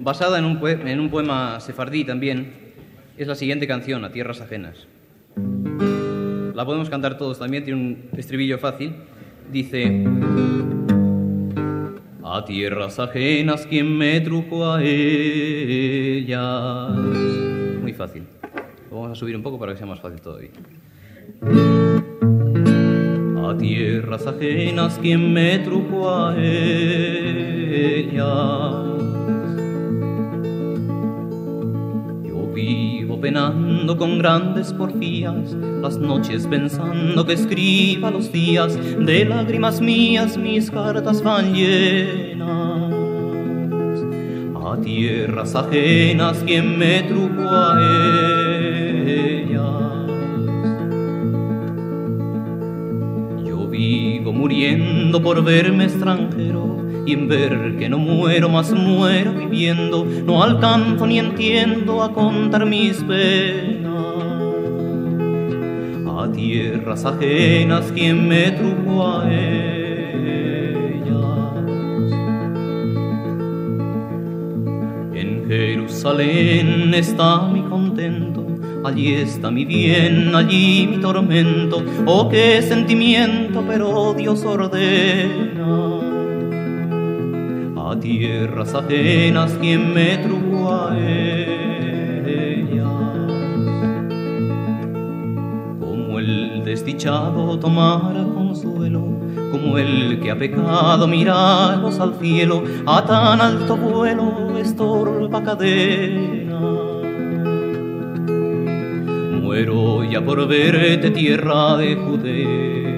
basada en un poema sefardí también, es la siguiente canción, A tierras ajenas. La podemos cantar todos también, tiene un estribillo fácil. Dice: a tierras ajenas, ¿quién me trujo a ellas? Muy fácil. Lo vamos a subir un poco para que sea más fácil todavía. A tierras ajenas, ¿quién me trujo a ellas? Vivo penando con grandes porfías, las noches pensando que escriba los días, de lágrimas mías mis cartas van llenas. A tierras ajenas, ¿quién me trujo a ellas? Yo vivo muriendo por verme extranjero, y en ver que no muero, más muero viviendo. No alcanzo ni entiendo a contar mis penas. A tierras ajenas, ¿quién me trujo a ellas? En Jerusalén está mi contento, allí está mi bien, allí mi tormento. Oh, qué sentimiento, pero Dios ordena. A tierras ajenas, ¿quién me trujo a ellas? Como el desdichado tomara consuelo, como el que ha pecado miraros al cielo, a tan alto vuelo estorba cadena. Muero ya por verte, tierra de Judea.